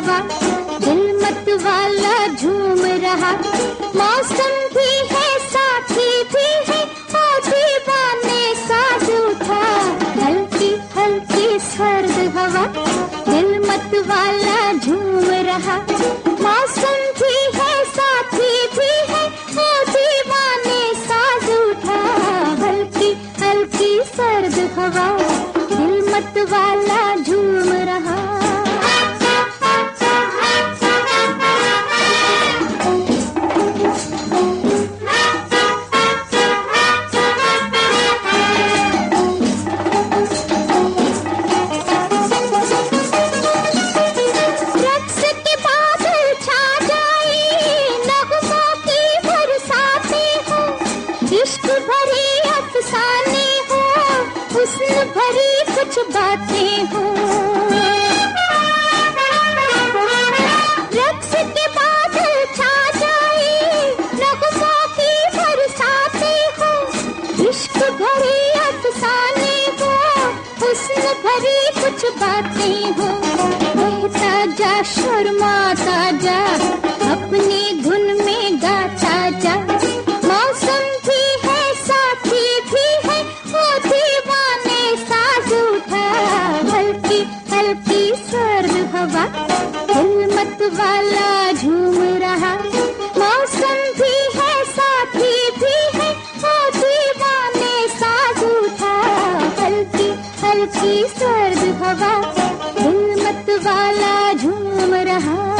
हवा, दिल मत वाला झूम रहा। मौसम भी है साथी भी है, ओ दीवाने साज उठा। हल्की हल्की सर्द हवा, दिल मत वाला झूम रहा। मौसम भी है साथी भी है, ओ दीवाने साज उठा। हल्की हल्की सर्द हवा, दिल मत वाला झूम रहा। इश्क भरी अफसाने हो, हुस्न भरी कुछ बातें हो। रक्स के बादल छा जाए, नगमों की बरसाते हो। इश्क भरी अफसाने हो, हुस्न भरी कुछ बातें हो। बहता जा शर्माता जा, अपनी धुन में गाता जा। मौसम भी है साथी भी है, वो दीवाने साज उठा। हल्की हल्की सर्द हवा, दिल मत वाला झूम रहा। मौसम भी है साथी भी है, वो दीवाने साज उठा। हल्की हल्की सर्द हवा, दिल मत वाला झूम रहा।